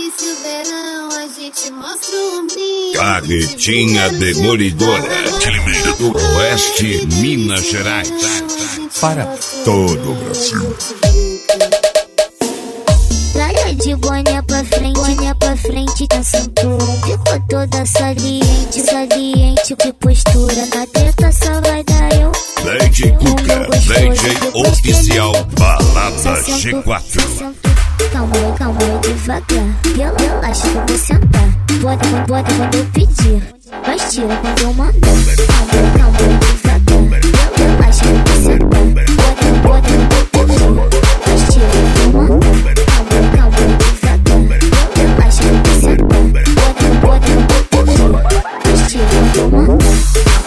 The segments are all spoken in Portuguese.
delícia o verão, a gente mostra o ombrinho. Carretinha Demolidora, do Oeste, Minas Gerais. Para todo o Brasil. Praia de boné pra frente da cintura. Ficou toda saliente, que postura. Na teta só vai dar eu. DJ Cuca, DJ oficial, balada G4. Calma aí, devagar. Relaxa que eu vou sentar. Bota quando eu pedir, mas tira quando eu mandar. Calma aí, devagar. Relaxa que eu vou sentar. Bota quando eu pedir, mas tira quando eu mandar. Calma aí, devagar. Relaxa que eu vou sentar. Bota quando eu pedir, mas tira quando eu mandar.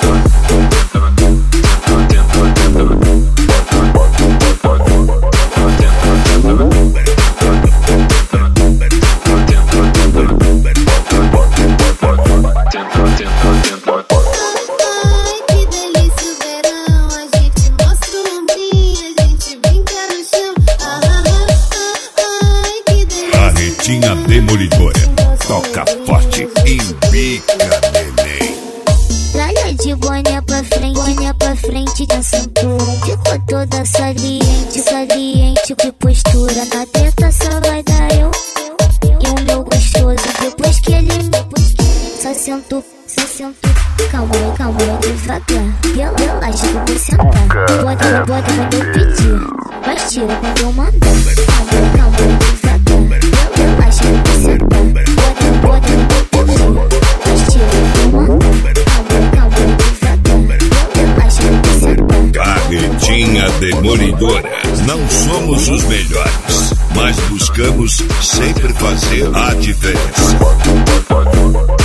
Carretinha Demolidora, toca forte e bica, neném. Praia de boné pra frente da cintura. Ficou toda saliente, que postura. Na teta só vai dar eu. E o meu gostoso, depois que ele só sentou. Calma aí, devagar. Relaxa que eu vou sentar. Bota quando eu pedir, mas tira quando eu mandar. Calma aí, devagar. Relaxa que eu vou sentar. Bota quando eu pedir, mas tira quando eu mandar. Calma aí, devagar. Relaxa que eu vou sentar. Carretinha Demolidora, não somos os melhores, mas buscamos sempre fazer a diferença.